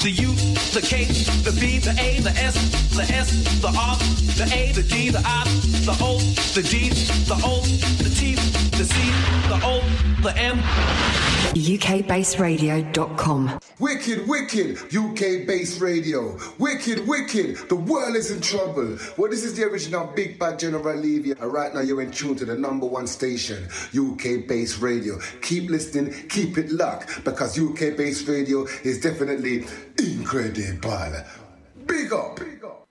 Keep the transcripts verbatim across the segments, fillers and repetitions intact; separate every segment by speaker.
Speaker 1: the U, the K, the B, the A, the S, the S, the R, the A, the G, the I, the O, the G, the O, the T, the C, the O, the M.
Speaker 2: U K Bass Radio dot com.
Speaker 3: Wicked, wicked, U K Bass Radio. Wicked, wicked, the world is in trouble. Well, this is the original Big Bad General Levy, and right now you're in tune to the number one station, U K Bass Radio. Keep listening, keep it locked, because U K Bass Radio is definitely incredible. Big up, big up.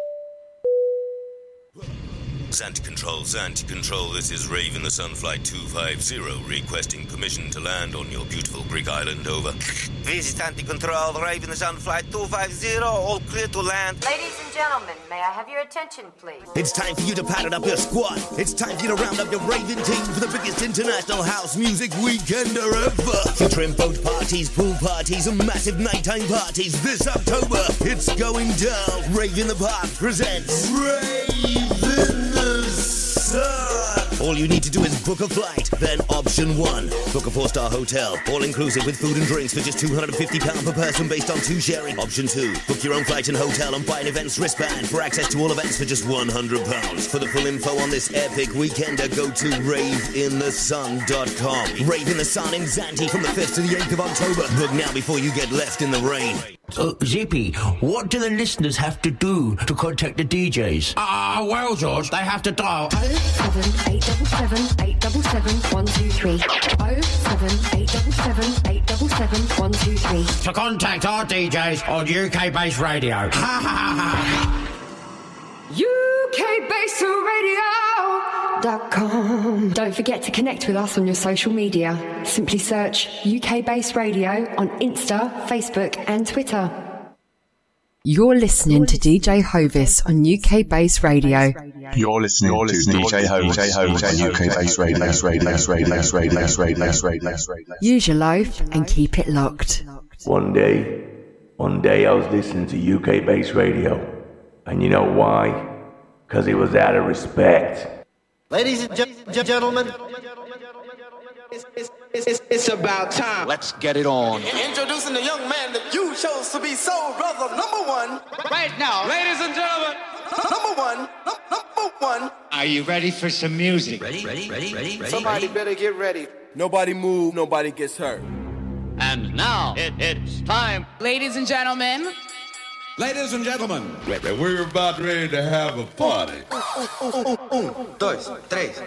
Speaker 4: Zanti Control, Zanti Control, this is Raven the Sunflight two five zero, requesting permission to land on your beautiful Greek island, over. This is Zanti Control, Raven the Sunflight two five zero, all clear to land.
Speaker 5: Ladies and gentlemen, may I have your attention, please?
Speaker 6: It's time for you to pattern up your squad. It's time for you to round up your Raven team for the biggest international house music weekender ever. Featuring boat parties, pool parties, and massive nighttime parties this October. It's going down. Raven the Park presents Raven the Sun. All you need to do is book a flight. Then option one, book a four-star hotel, all-inclusive with food and drinks for just two hundred fifty pounds per person based on two sharing. Option two, book your own flight and hotel and buy an events wristband for access to all events for just one hundred pounds. For the full info on this epic weekender, go to rave in the sun dot com. Rave in the Sun in Zante from the fifth to the eighth of October. Book now before you get left in the rain.
Speaker 7: Uh, Zippy, what do the listeners have to do to contact the D Js?
Speaker 8: Ah, uh, well, George, they have to dial
Speaker 2: oh seven eight seven seven eight seven seven one two three. oh seven eight seven seven eight seven seven one two three.
Speaker 8: to contact our D Js on U K Bass Radio. Ha ha ha ha.
Speaker 2: U K Bass Radio dot com. Don't forget to connect with us on your social media. Simply search U K Bass Radio on Insta, Facebook and Twitter. You're listening to D J Hovis on U K Bass Radio.
Speaker 9: You're listening, You're listening to D J Hovis on U K Bass Radio.
Speaker 2: Use your loaf and keep it locked.
Speaker 10: One day, one day I was listening to U K Bass Radio. And you know why? Because it was out of respect.
Speaker 11: Ladies and ge- gentlemen, it's, it's, it's, it's about time.
Speaker 12: Let's get it on.
Speaker 11: Introducing the young man that you chose to be soul brother number one.
Speaker 12: Right now, ladies and gentlemen,
Speaker 11: number one, number one.
Speaker 12: Are you ready for some music?
Speaker 11: Ready, ready, ready, ready, ready. Somebody better get ready.
Speaker 13: Nobody move, nobody gets hurt.
Speaker 12: And now, it, it's time.
Speaker 14: Ladies and gentlemen.
Speaker 15: Ladies and gentlemen, we're about ready to have a party.
Speaker 11: Un, dos, tres.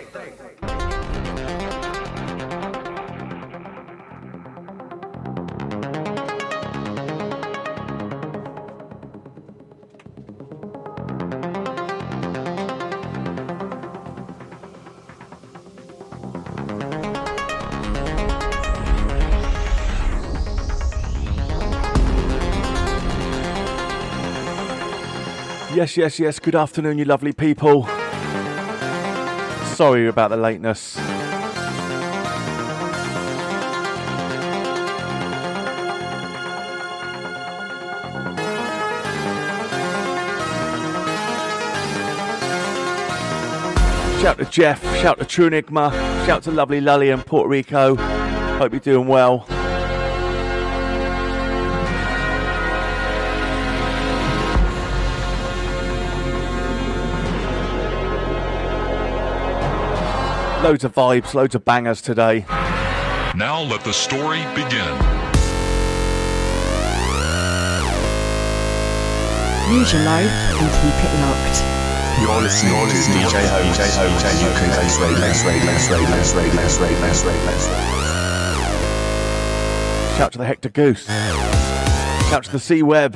Speaker 16: Yes, yes, yes. Good afternoon, you lovely people. Sorry about the lateness. Shout to Jeff, shout to True Enigma, shout to lovely Lully in Puerto Rico. Hope you're doing well. Loads of vibes, loads of bangers today.
Speaker 17: Now let the story begin.
Speaker 2: Use your loaf and keep it locked.
Speaker 9: You're listening to D J Ho, D J Ho, U K Bass Radio, Radio, Radio, Radio, Radio.
Speaker 16: Shout to the Hector Goose. Shout to the C Web.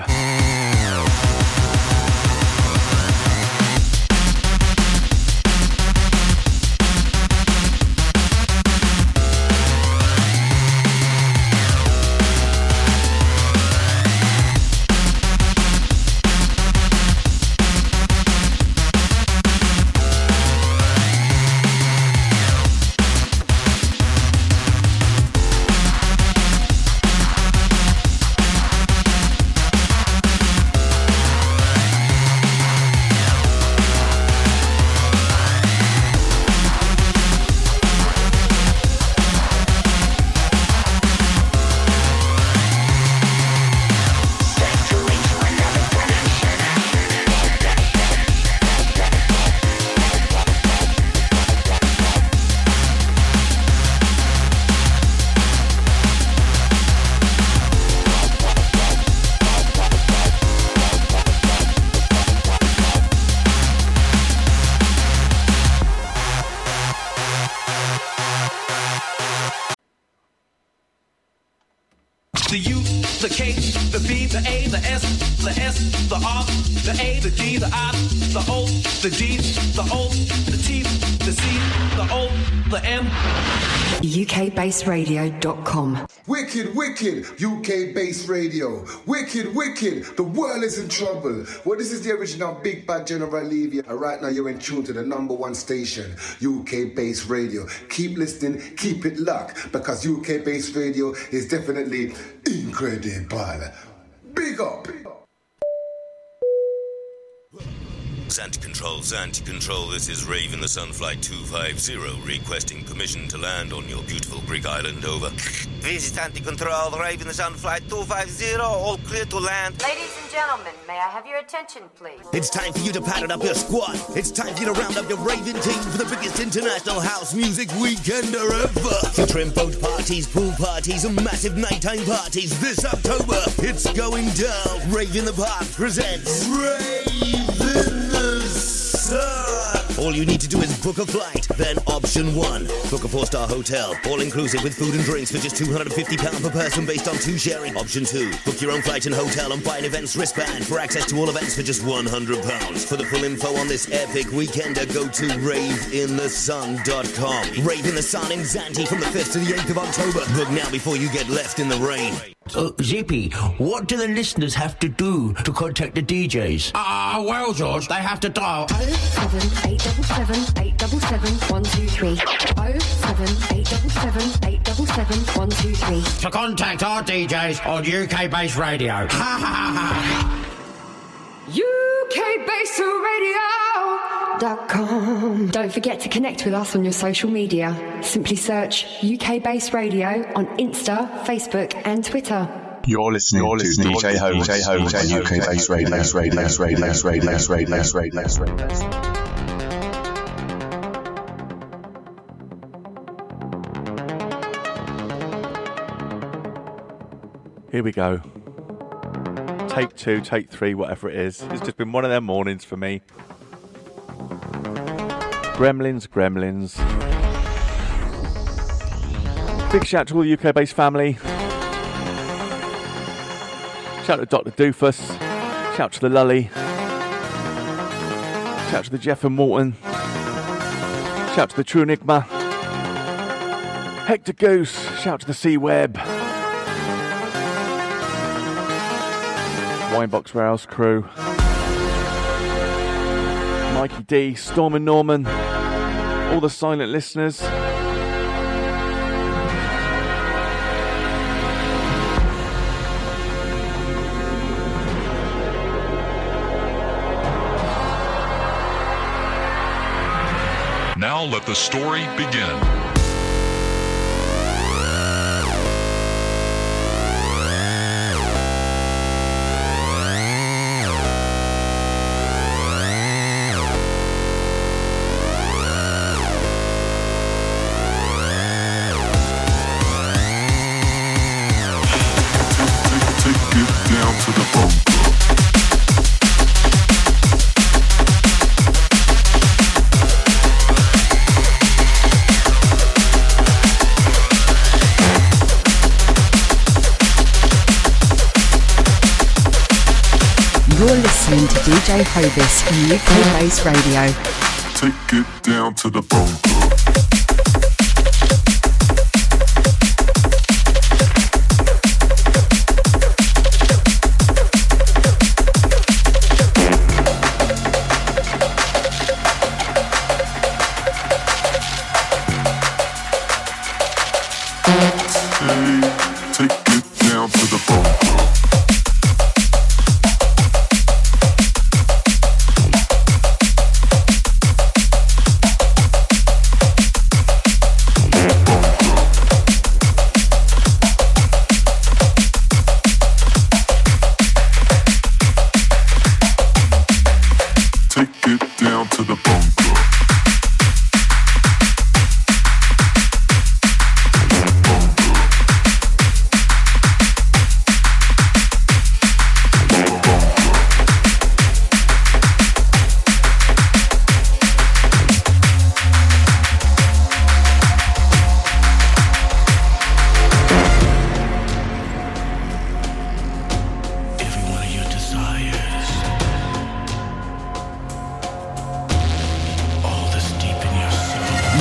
Speaker 1: the U, the K, the B, the A, the S, the S, the R, the A, the G, the I, the O, the G, the O, the T, the C, the O, the M.
Speaker 2: U K Bass Radio dot com.
Speaker 3: Wicked, wicked, U K Bass Radio. Wicked, wicked, the world is in trouble. Well, this is the original Big Bad General Levy. And right now you're in tune to the number one station, U K Bass Radio. Keep listening, keep it locked, because U K Bass Radio is definitely incredible. Big up.
Speaker 4: Anti-control, anti-control, this is Raven the Sunflight two five zero, requesting permission to land on your beautiful Greek island, over. This is anti-control, Raven the Sunflight two five zero, all clear to land.
Speaker 5: Ladies and gentlemen, may I have your attention, please?
Speaker 6: It's time for you to pattern up your squad. It's time for you to round up your Raven team for the biggest international house music weekender ever. Featuring boat parties, pool parties, and massive nighttime parties this October. It's going down. Raven the Park presents Raven the Sun. All you need to do is book a flight. Then option one, book a four-star hotel, all-inclusive with food and drinks for just two hundred fifty pounds per person based on two sharing. Option two, book your own flight and hotel and buy an events wristband for access to all events for just one hundred pounds. For the full info on this epic weekender, go to rave in the sun dot com. Rave in the Sun in Zante from the fifth to the eighth of October. Book now before you get left in the rain.
Speaker 7: Uh, Zippy, what do the listeners have to do to contact the D Js?
Speaker 8: Ah, uh, well, George, they have to dial
Speaker 2: oh seven eight seven seven eight seven seven one two three. oh seven eight seven seven eight seven seven one two three.
Speaker 8: to contact our D Js on U K Bass Radio. Ha ha ha ha.
Speaker 2: U K Bass Radio dot com. Don't forget to connect with us on your social media. Simply search U K Bass Radio on Insta, Facebook, and Twitter.
Speaker 9: You're listening, You're listening to D J Ho, D J Ho, U K Bass Radio, Bass Radio, Bass Radio, Bass Radio, Bass Radio, Bass Radio, Bass Radio, Bass Radio.
Speaker 16: Here we go. Take two, take three, whatever it is. It's just been one of their mornings for me. Gremlins, gremlins. Big shout to all the U K based family. Shout to Doctor Doofus. Shout to the Lully. Shout to the Jeff and Morton. Shout to the True Enigma. Hector Goose. Shout to the Sea Web. Winebox Warehouse crew. Mikey D, Storm and Norman. All the silent listeners.
Speaker 17: Now let the story begin.
Speaker 2: Listening to D J Hobus on U K Bass Radio.
Speaker 14: Take it down to the bone.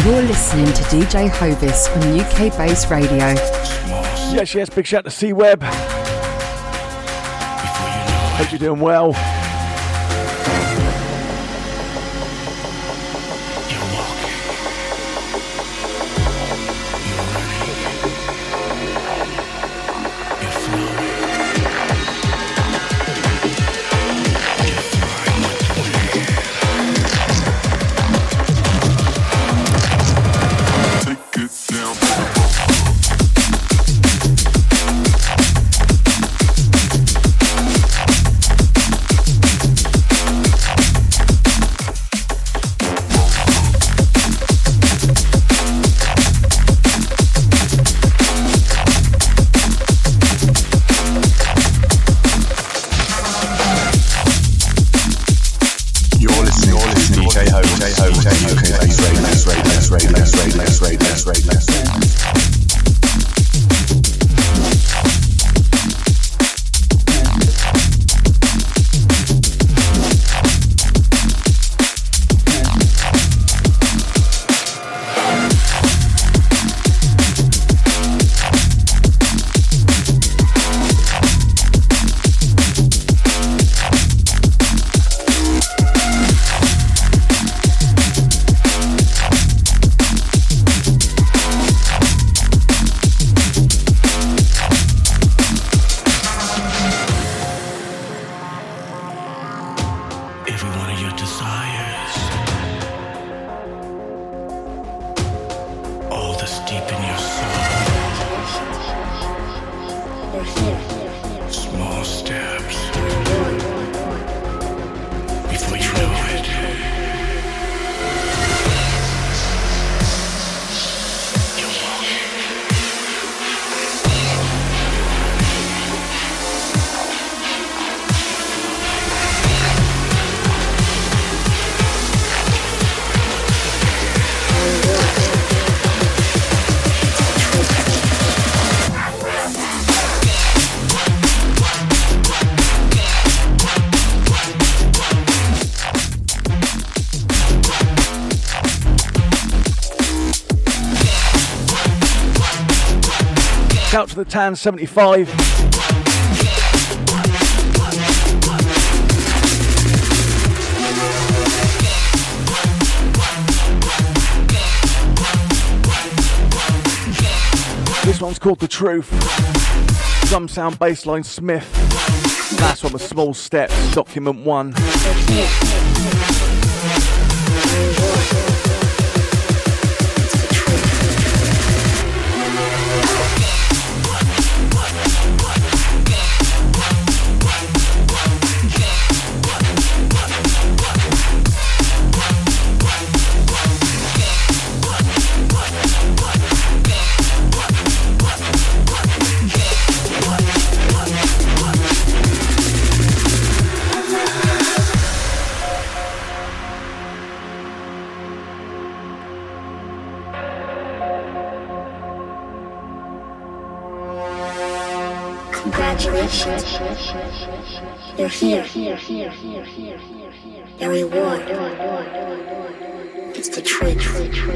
Speaker 2: You're listening to D J Hovis on U K Bass Radio.
Speaker 16: Yes, yes, big shout to C-Web. Hope you're doing well. Out to the Tan seventy-five. This one's called The Truth. Drum sound bassline Smith. That's on the Small Steps, document one.
Speaker 18: Congratulations. You're here. Your reward. It's the truth.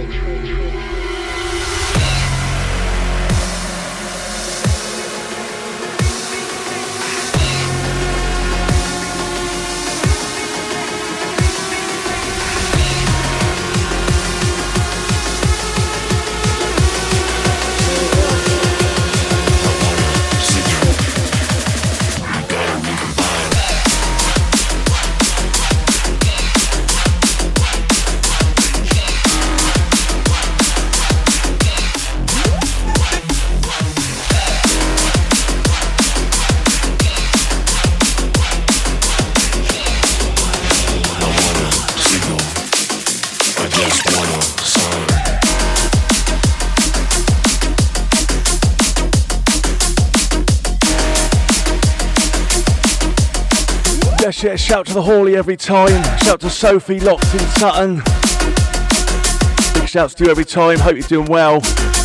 Speaker 16: Yes, yes, shout to the Hawley every time. Shout to Sophie, locked in Sutton. Big shouts to you every time. Hope you're doing well.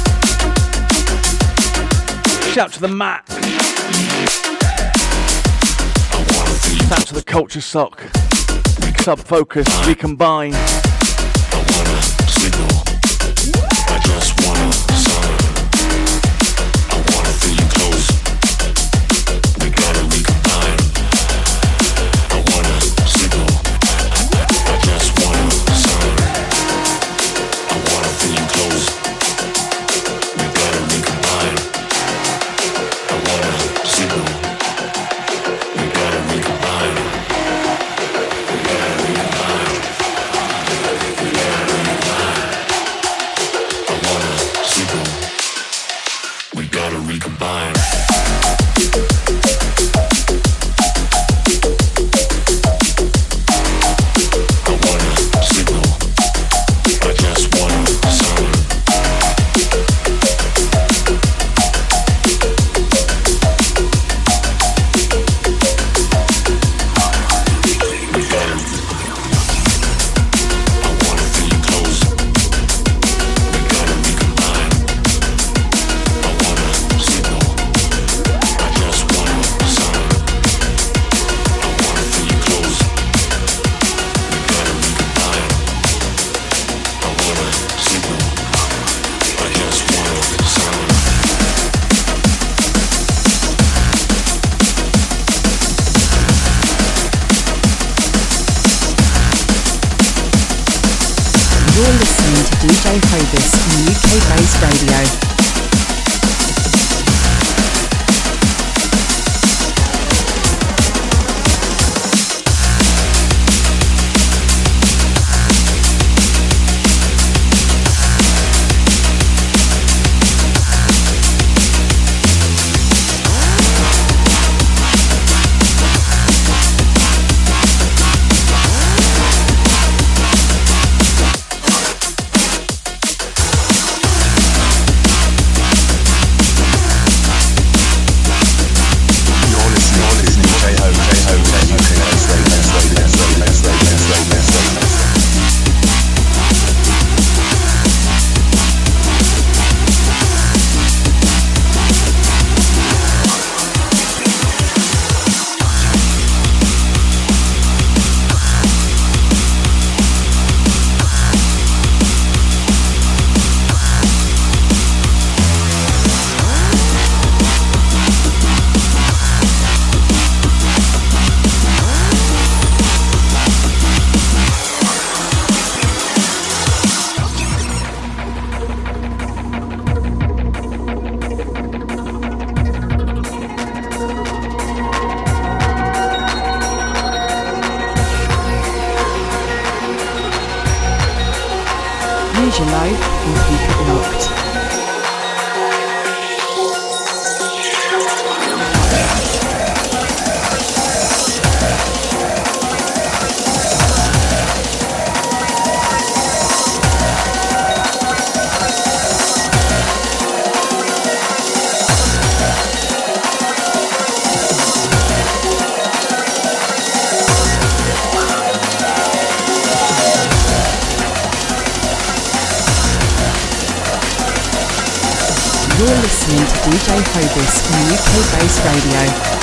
Speaker 16: Shout to the Mac. Shout to the Culture Sock. Sub Focus, Recombine.
Speaker 19: D J Hobus on U K Base Radio. Use your load and keep it locked. You're listening to D J Hobus on U K Base Radio.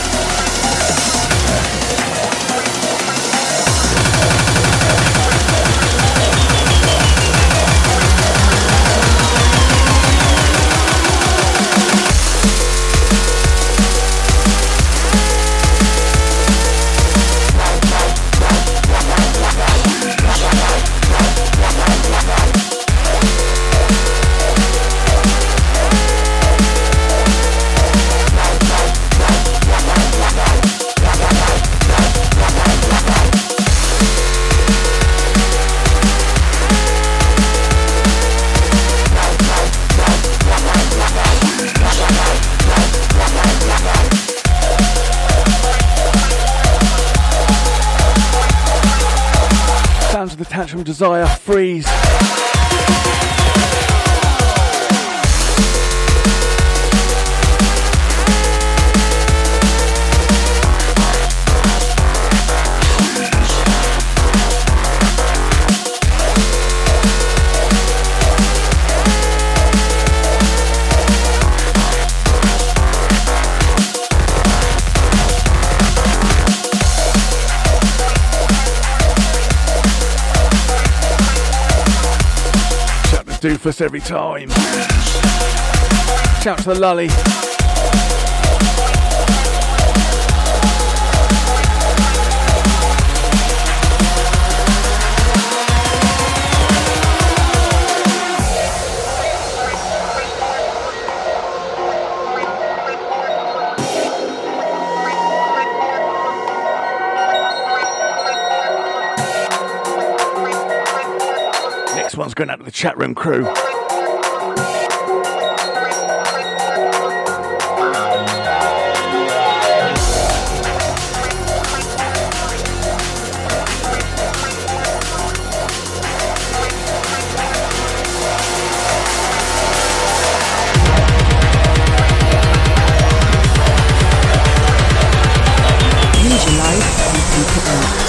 Speaker 16: Sounds of the Tantrum Desire, Freeze. Doofus every time. Shout to the Lully. Next one's going out to the chat room crew.
Speaker 19: Use your load and keep it locked.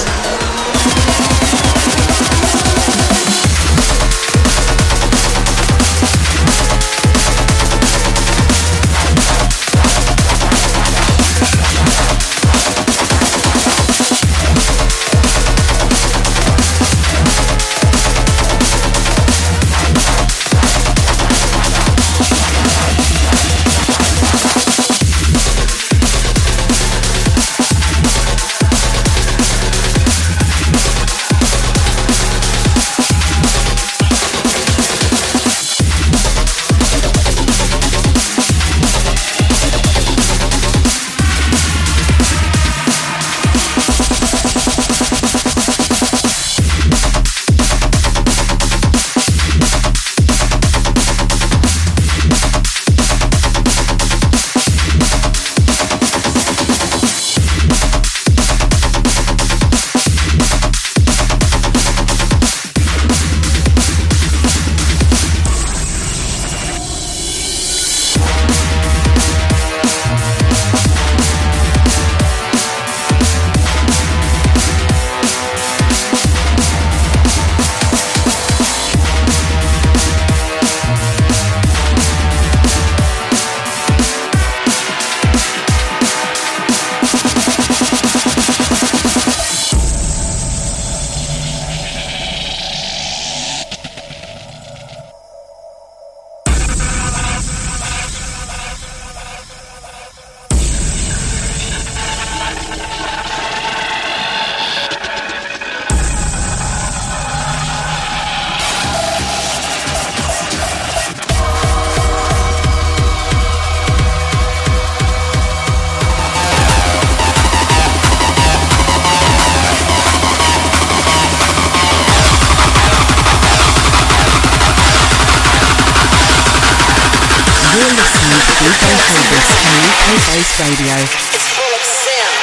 Speaker 19: listening to D J Hobus on U K Base Radio.
Speaker 20: It's full of sin.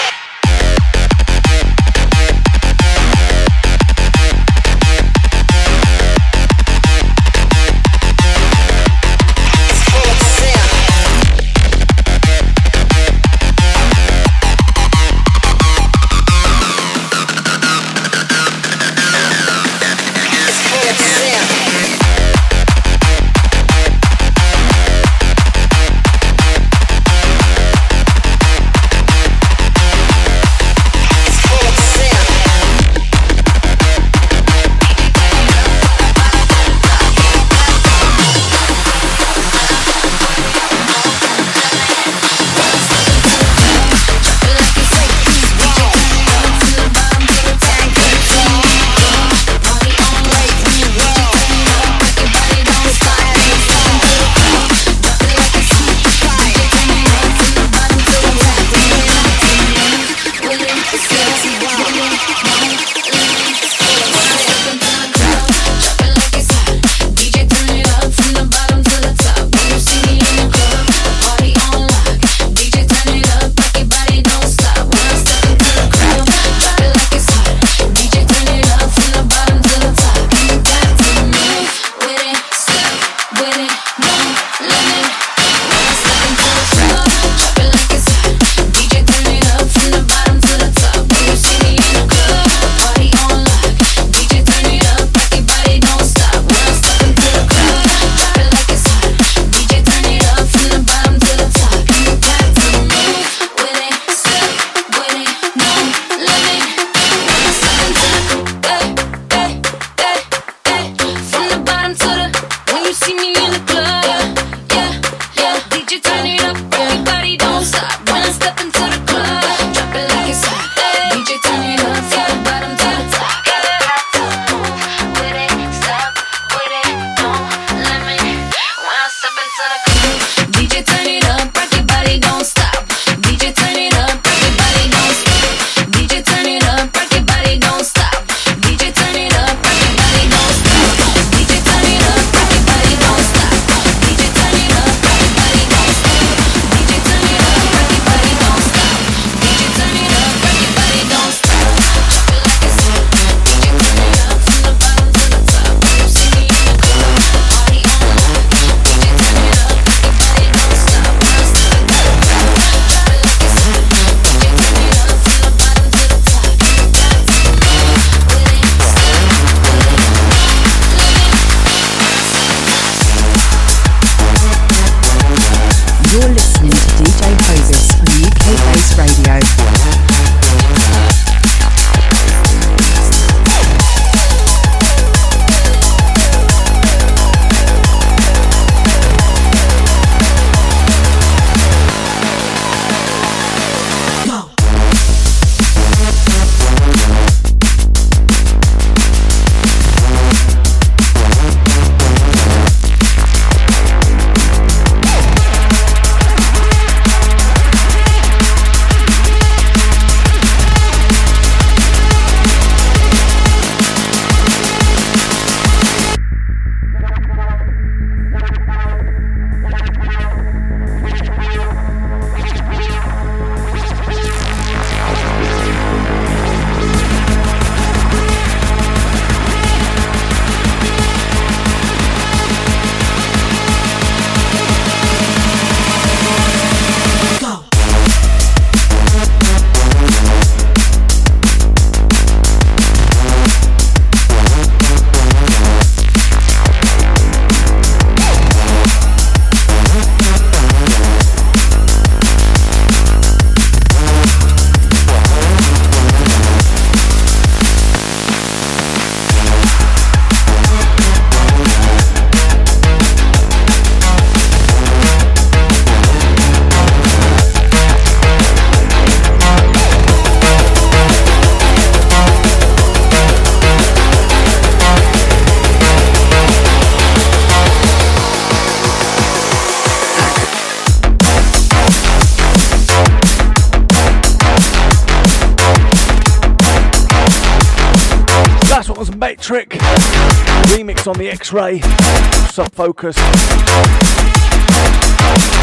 Speaker 16: Metric remix on the X-Ray, Sub Focus.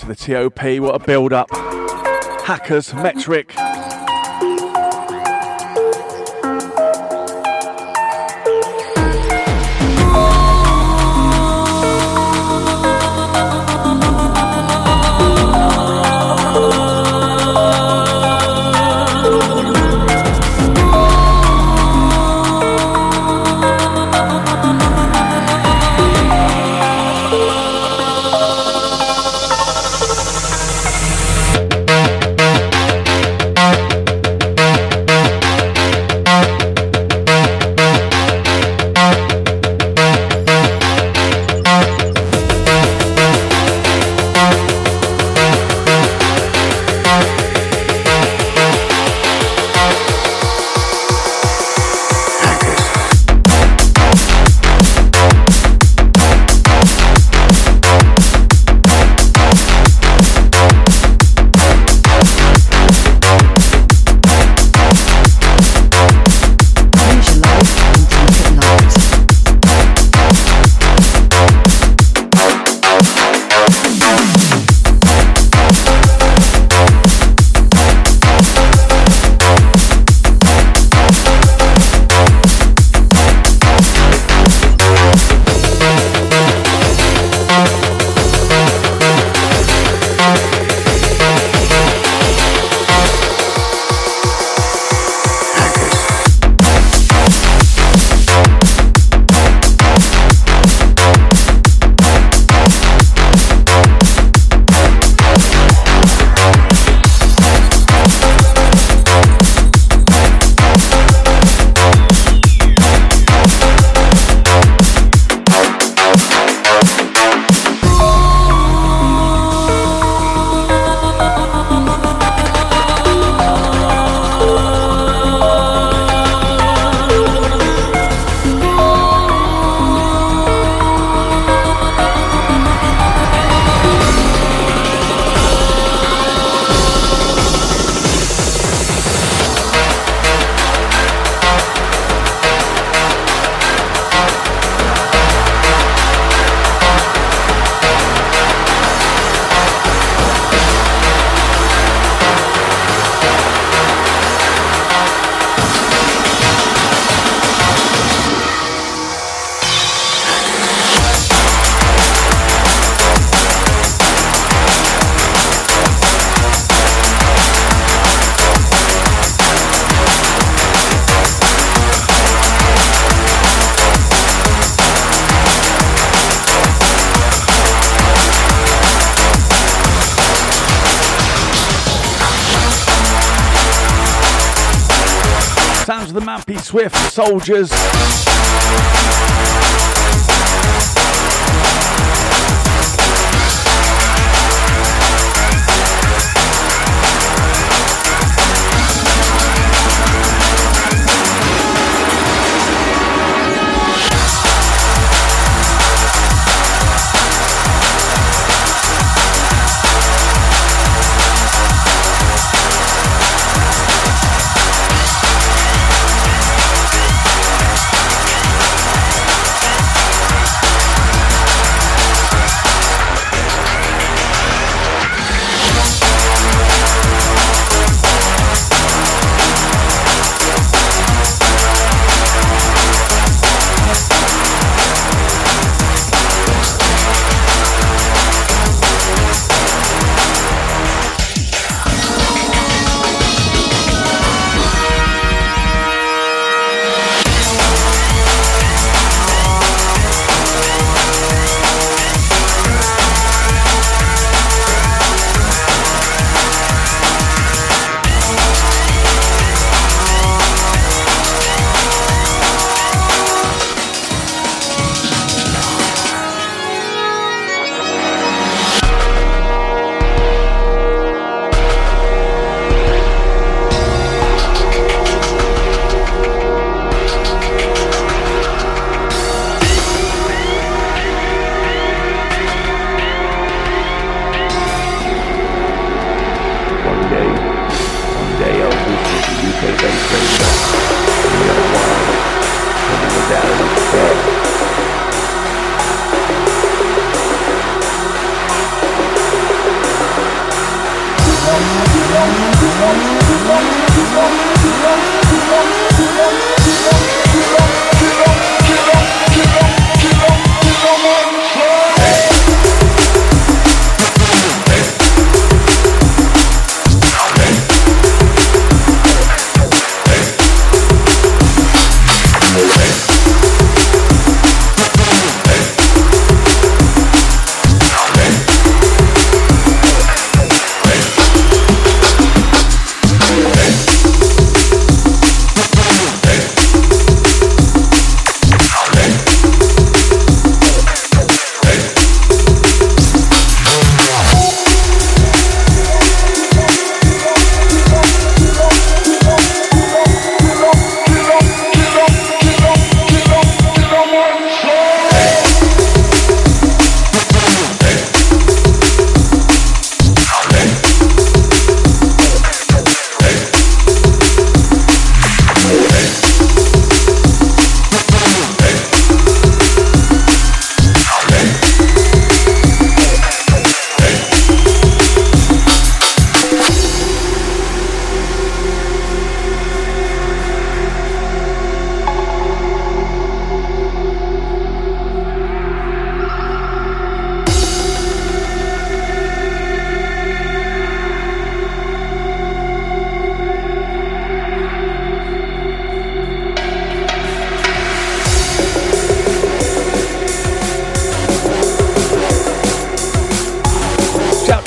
Speaker 16: to the T O P. What a build-up. Hackers, Metric. Sounds of the Mampy Swift Soldiers.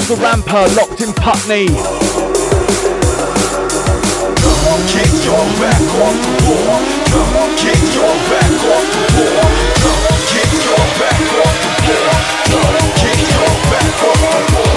Speaker 16: to Ramper, locked in Putney.
Speaker 6: Come on, kick your back off the floor. Come on, kick your back off the floor. Come on, kick your back off the floor. Come on, kick your back off the floor.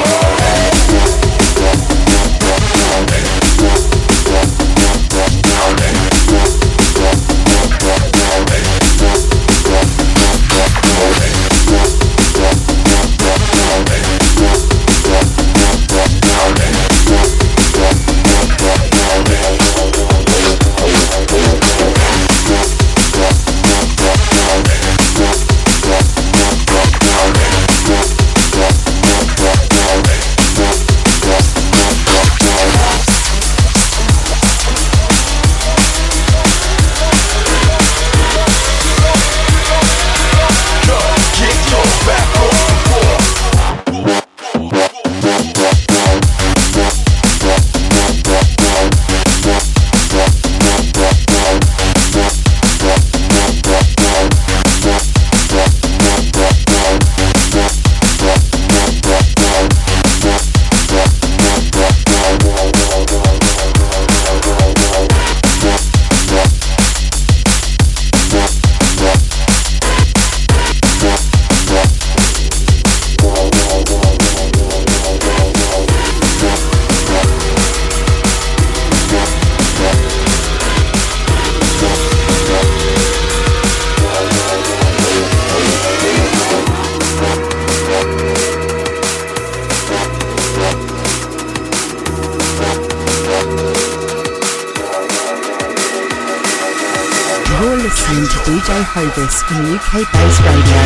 Speaker 19: Listening to D J Hobus on U K Bass Radio.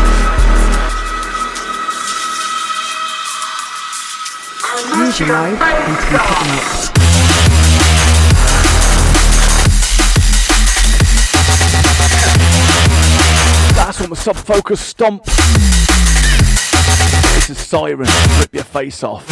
Speaker 19: Use your mode and keep it locked.
Speaker 16: That's on the Sub-Focus Stomp. This is Siren, Rip Your Face Off.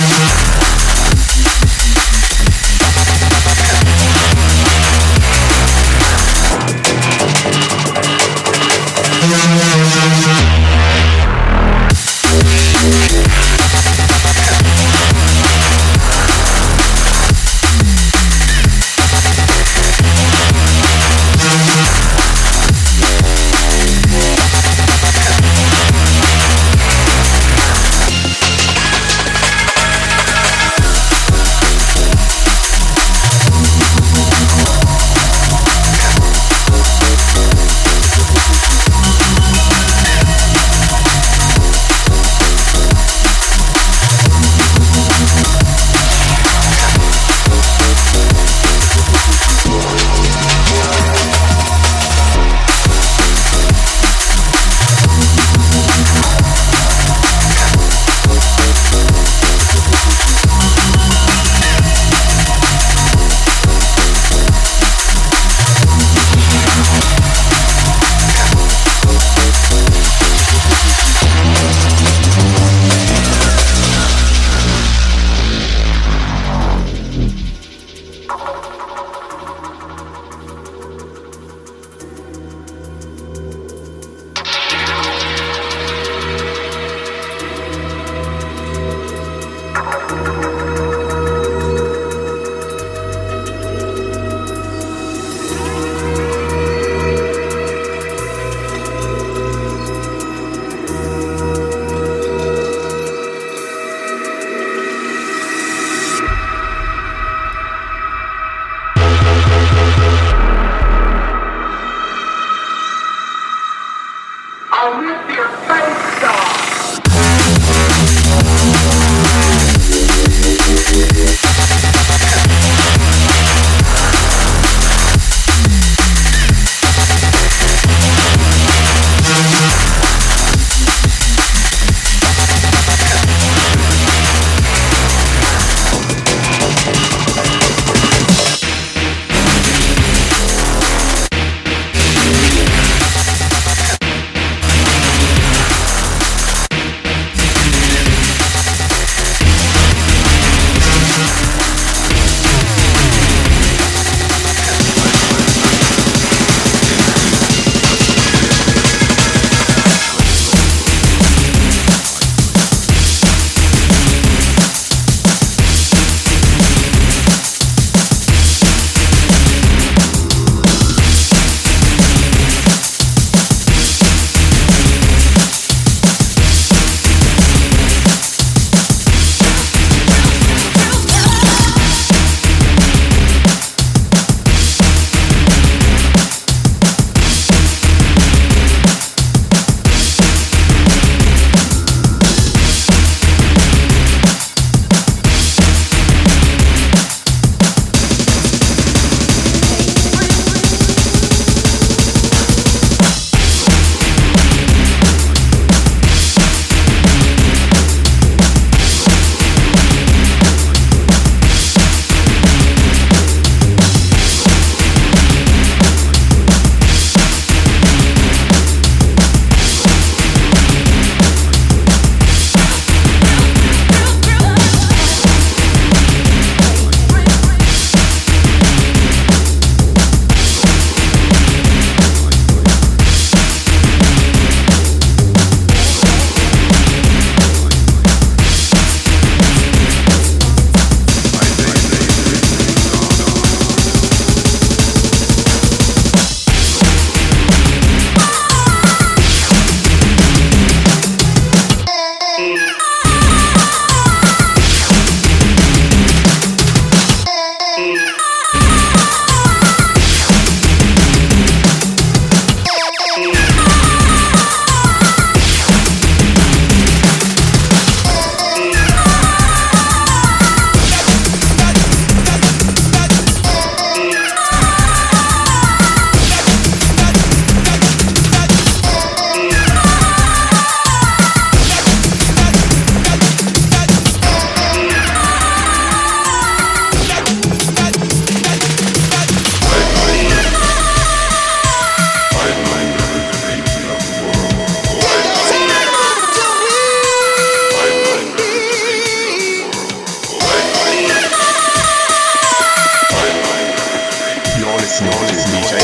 Speaker 9: this, you're listening to D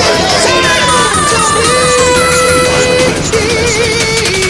Speaker 9: J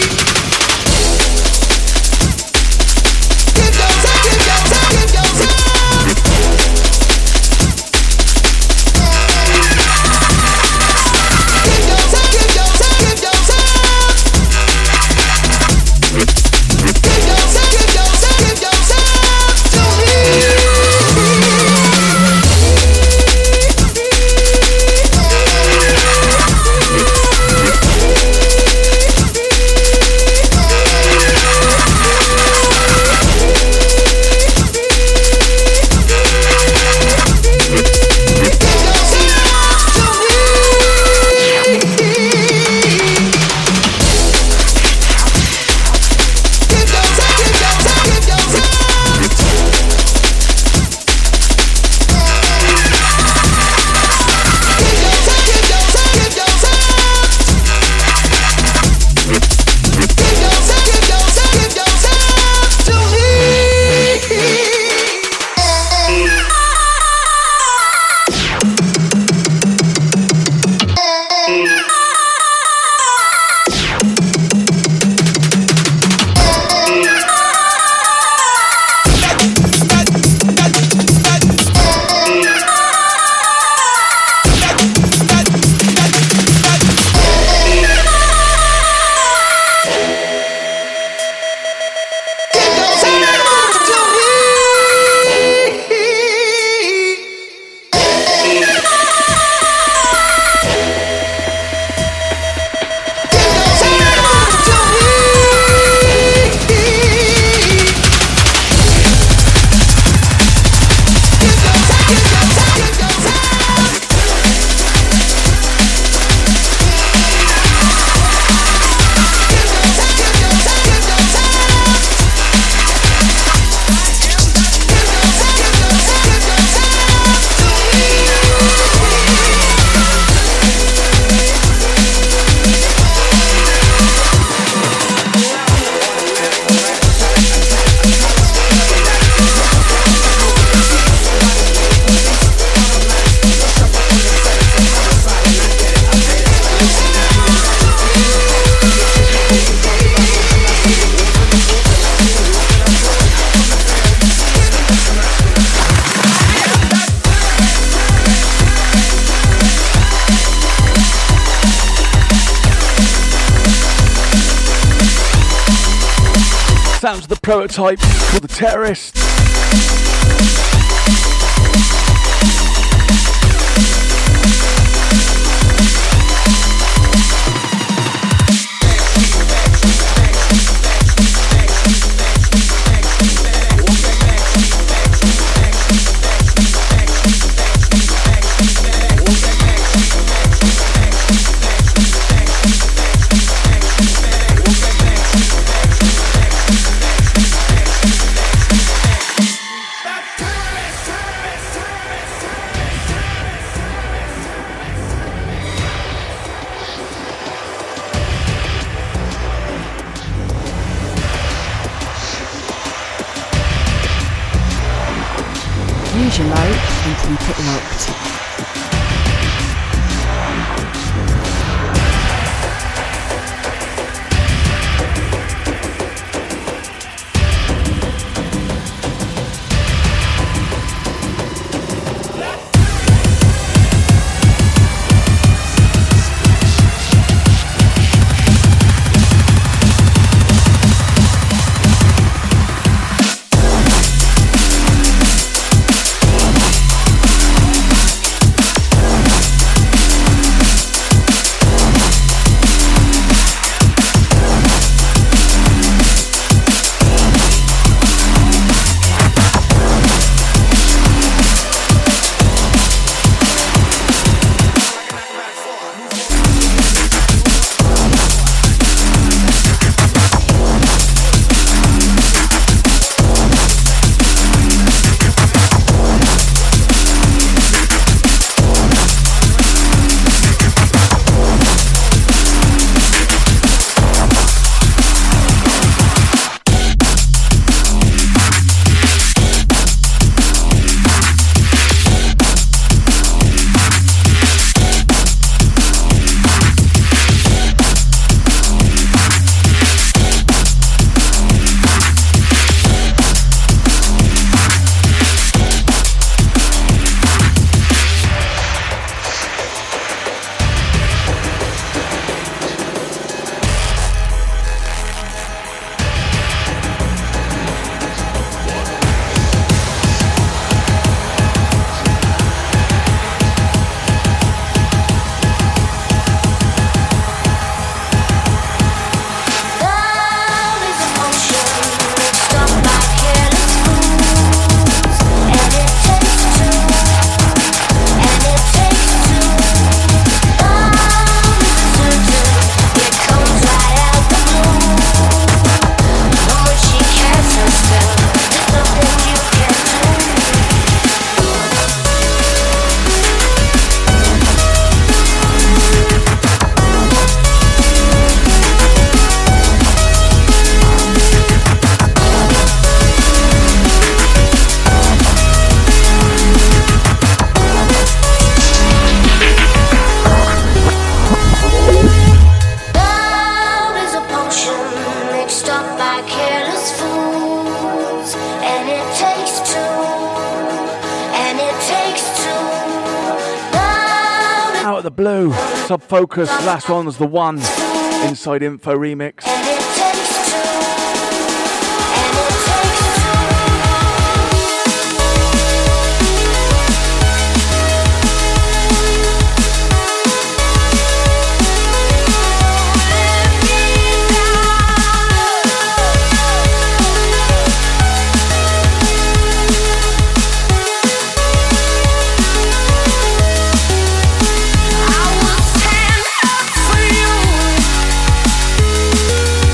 Speaker 16: Sounds of the Prototype for the Terrorists. Out of the Blue, Sub Focus, last one was The One, Inside Info remix.
Speaker 1: I will stand up for you.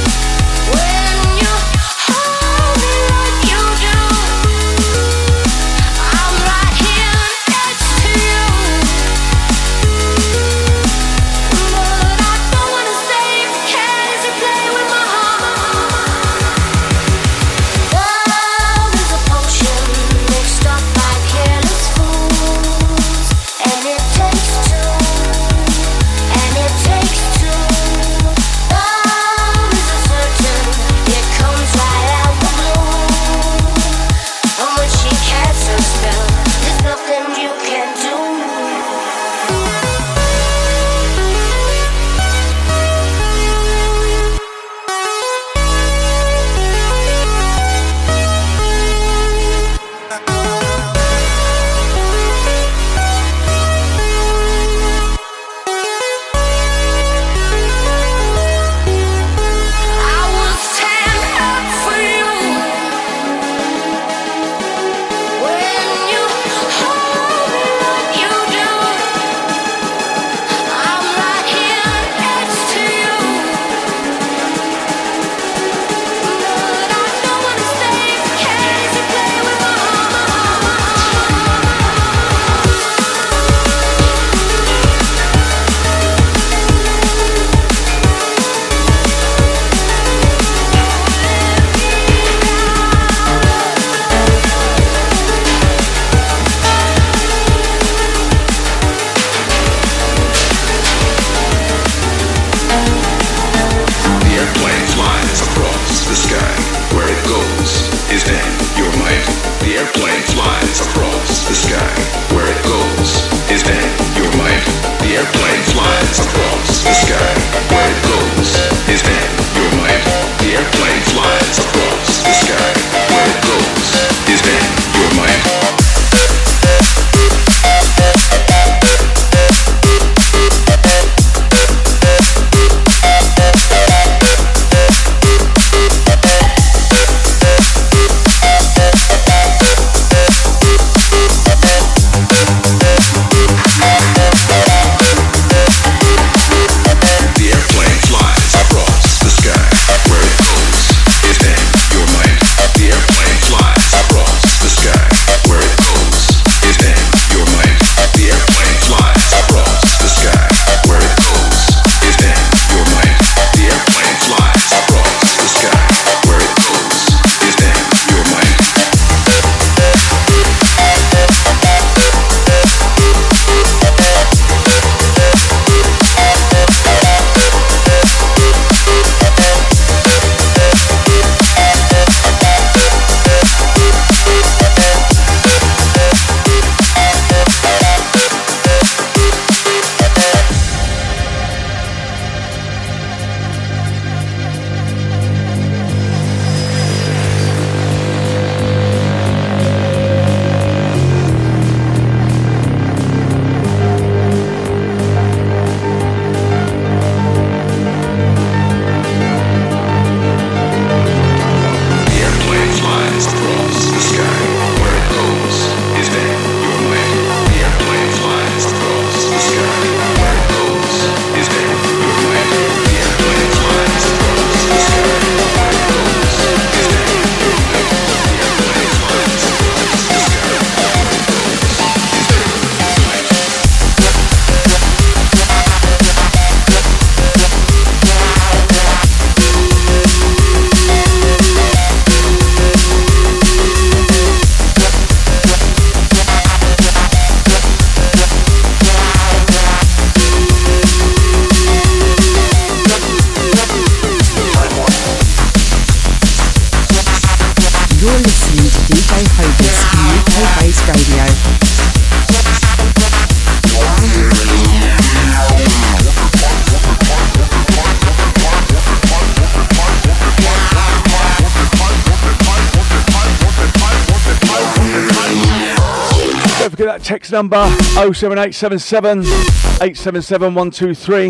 Speaker 16: text number oh seven eight seven seven, eight seven seven, one two three.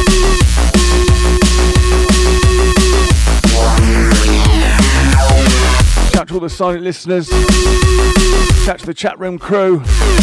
Speaker 16: Shout out to all the silent listeners. Shout out to the chat room crew.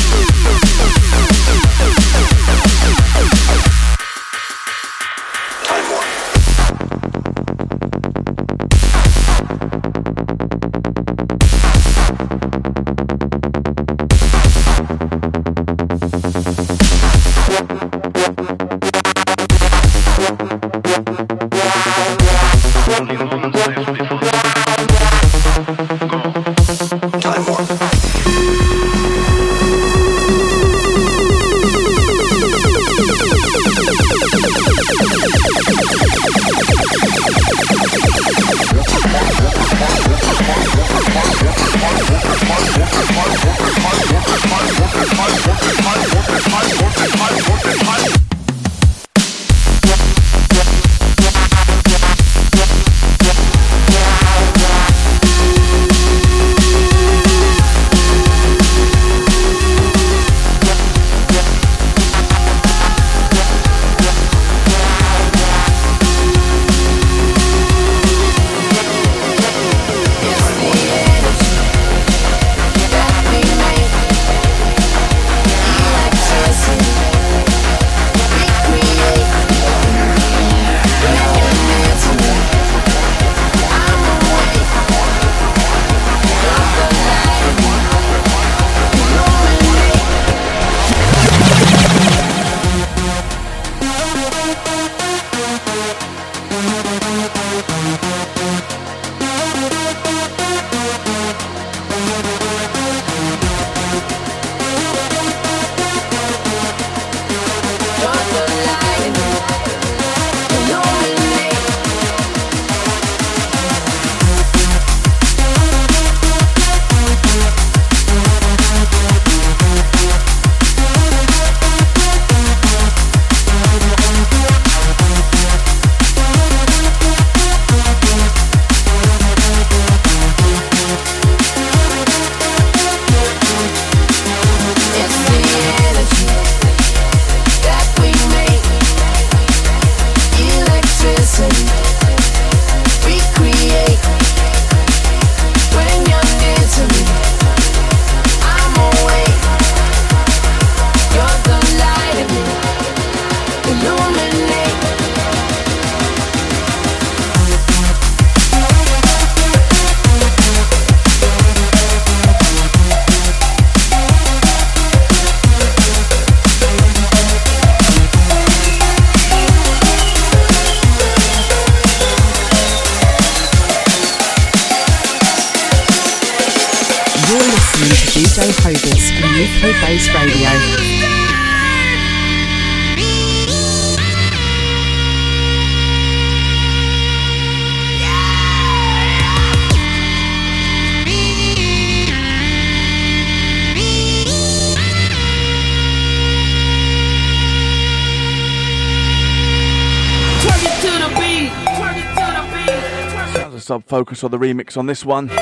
Speaker 16: Focus on the remix on this one.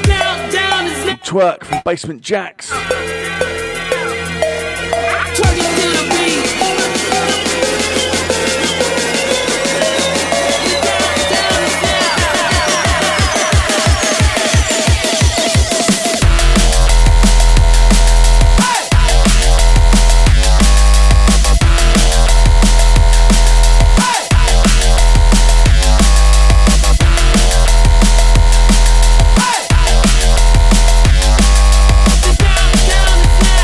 Speaker 16: Twerk from Basement Jaxx.
Speaker 1: Down, down, down.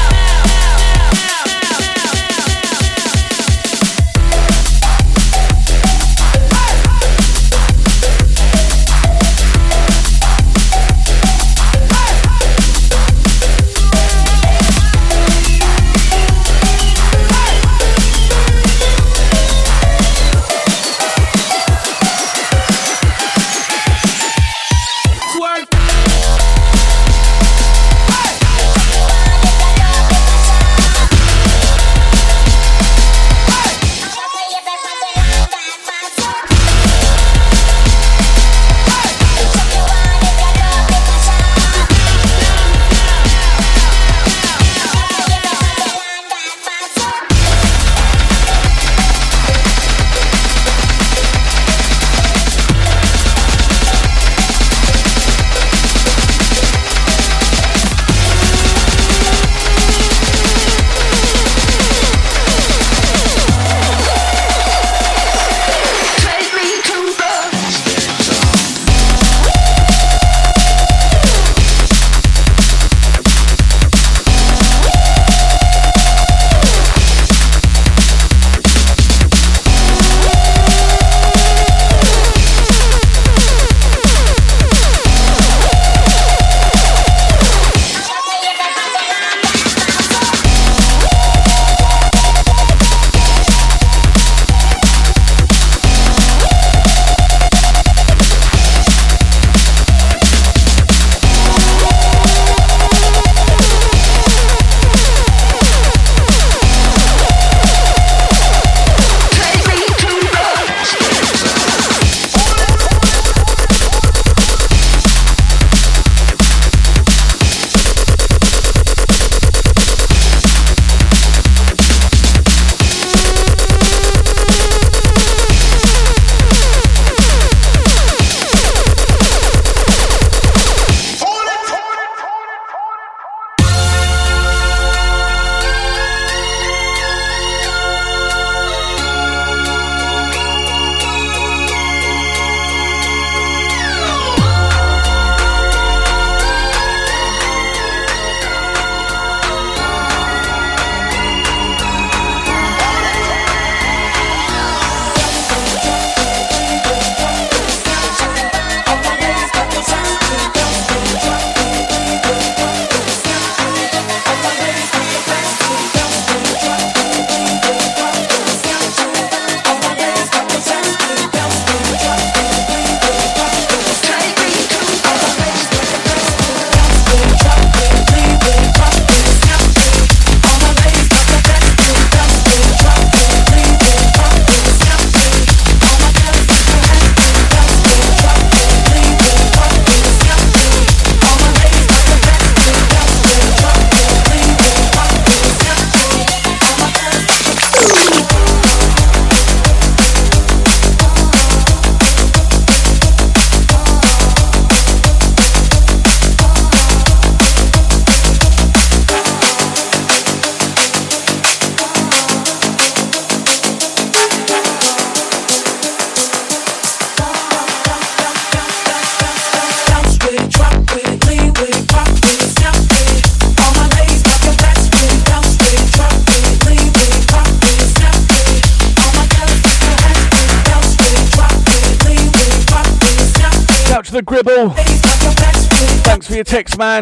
Speaker 16: to the Gribble. Thanks for your text, man.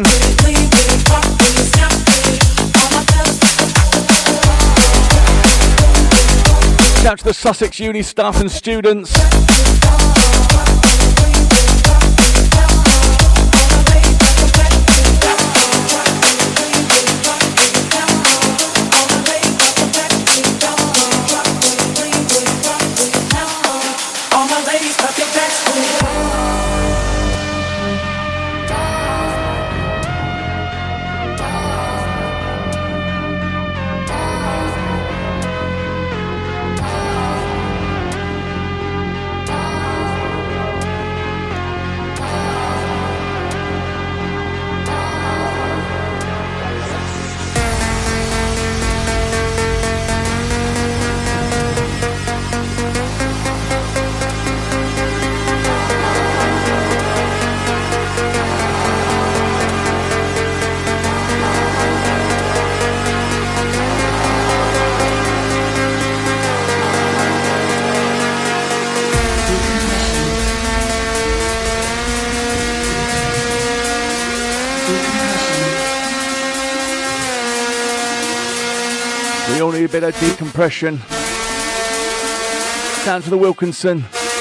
Speaker 16: Shout to the Sussex Uni staff and students. We all need a bit of decompression. Down to the Wilkinson.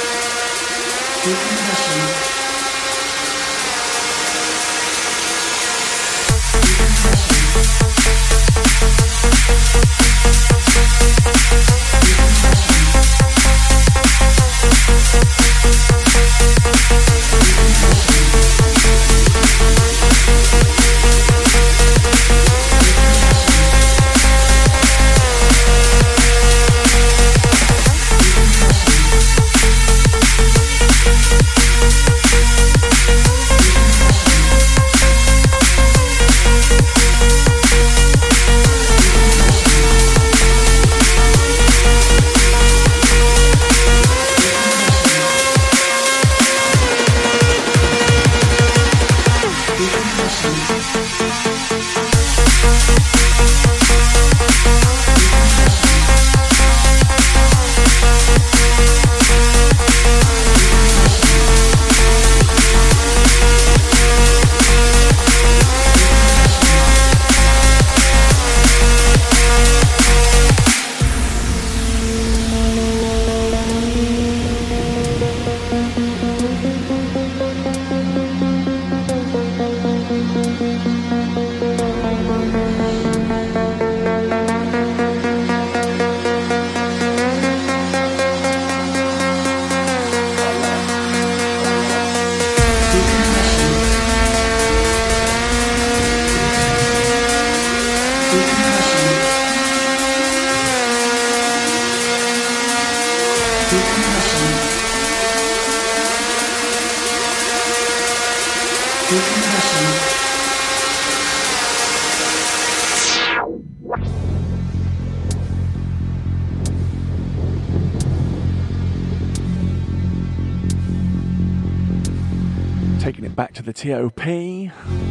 Speaker 16: Taking it back to the T O P.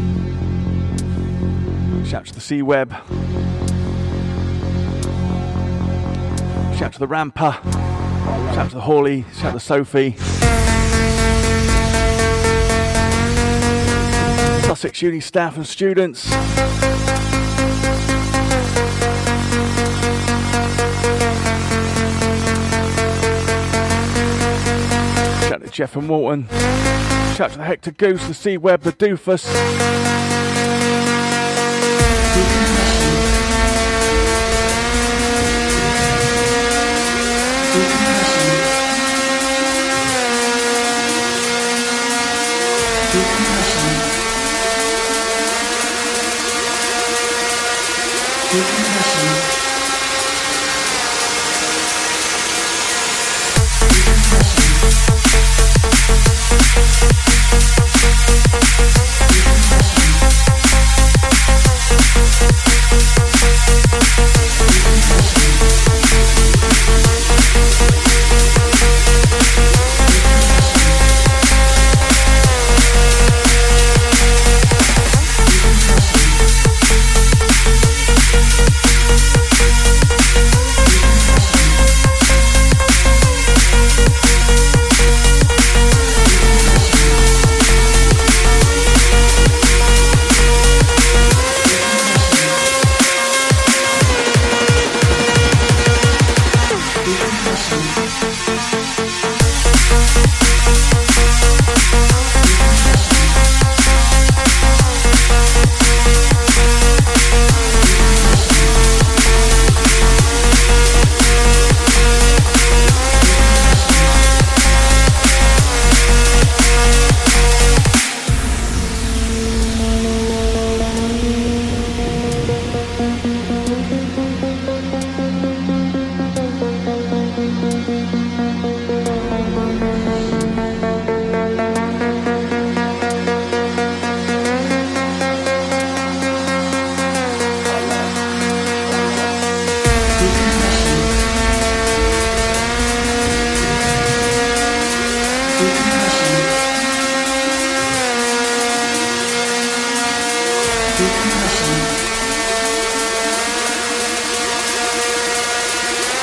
Speaker 16: Shout to the C-Web. Shout to the Ramper. Shout to the Hawley. Shout to the Sophie. Sussex Uni staff and students. Shout to Jeff and Walton. Shout to the Hector Goose, the C-Web, the Doofus.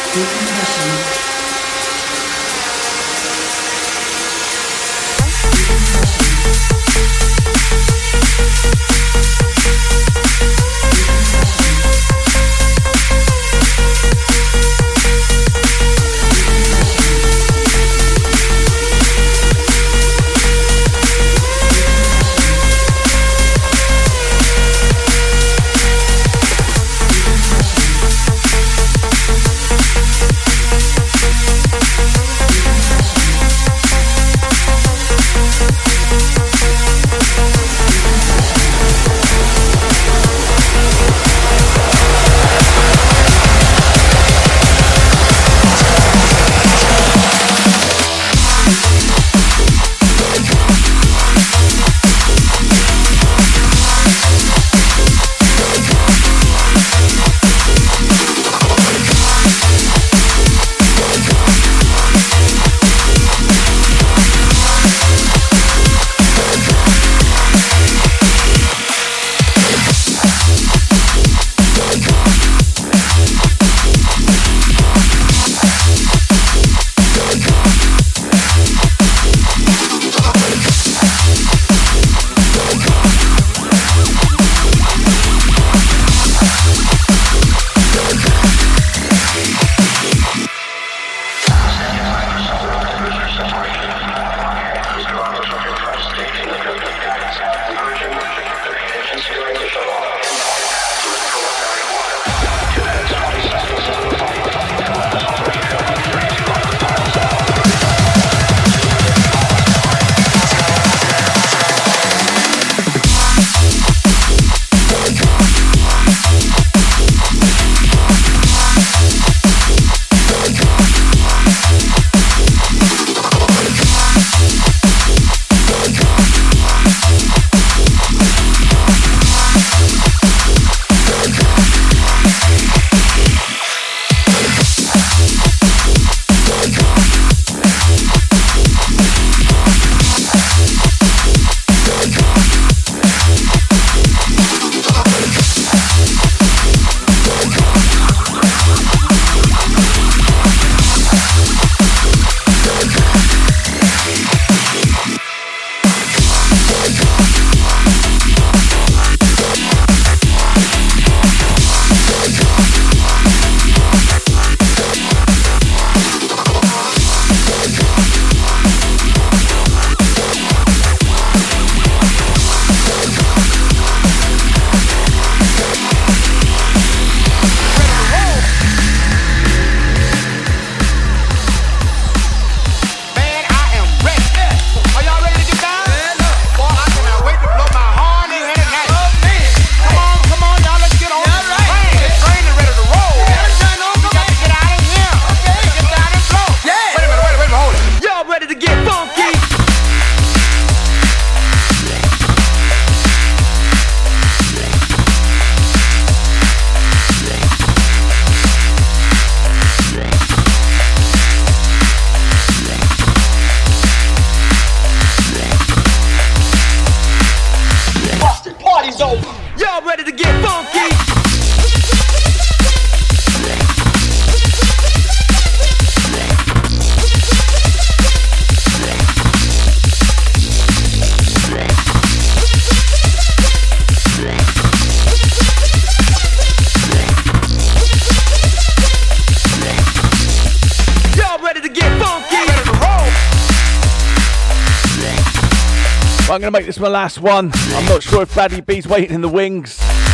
Speaker 16: But I'm going to make this my last one. I'm not sure if Baddy B's waiting in the wings.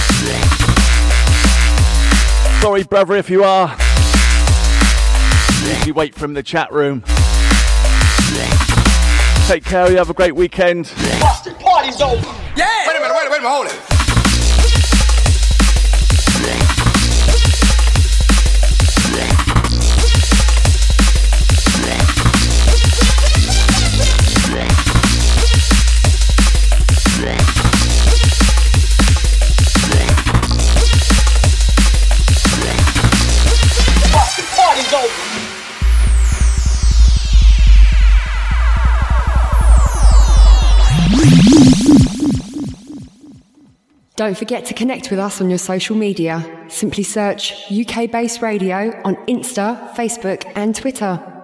Speaker 16: Sorry, brother, if you are. Usually wait for him in the chat room. Take care, you have a great weekend.
Speaker 11: Busted party's over. Yeah! Wait a minute, wait a minute, wait a minute, hold it.
Speaker 2: Don't forget to connect with us on your social media. Simply search U K Bass Radio on Insta, Facebook and Twitter.